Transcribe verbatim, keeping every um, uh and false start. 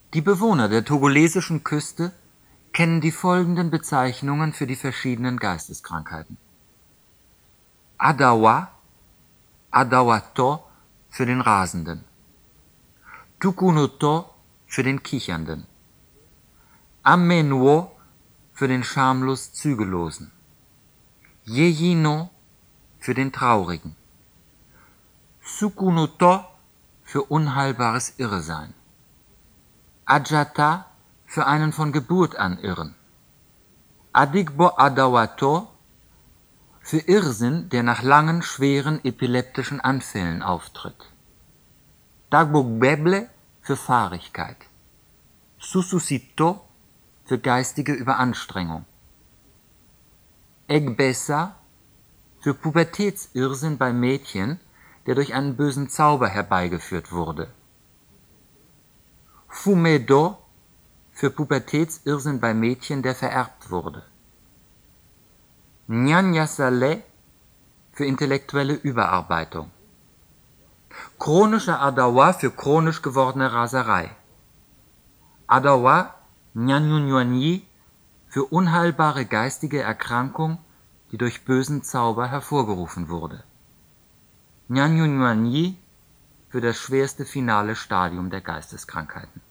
Die Bewohner der togolesischen Küste kennen die folgenden Bezeichnungen für die verschiedenen Geisteskrankheiten: Adawa, Adawato für den Rasenden, Tukunuto für den Kichernden, Amenuo für den schamlos Zügellosen, Yeyino für den Traurigen, Sukunuto für unheilbares Irrsein, Ajata für einen von Geburt an Irren, Adigbo Adawato für Irrsinn, der nach langen, schweren epileptischen Anfällen auftritt, Dagbogbeble für Fahrigkeit, Sususito für geistige Überanstrengung, Egbessa für Pubertätsirrsinn bei Mädchen, der durch einen bösen Zauber herbeigeführt wurde, Fumedo für Pubertätsirrsinn bei Mädchen, der vererbt wurde, Nyanyasale für intellektuelle Überarbeitung, chronischer Adawa für chronisch gewordene Raserei, Adawa Nyanyunyuanyi für unheilbare geistige Erkrankung, die durch bösen Zauber hervorgerufen wurde, Nyanyunyuanyi für das schwerste finale Stadium der Geisteskrankheiten.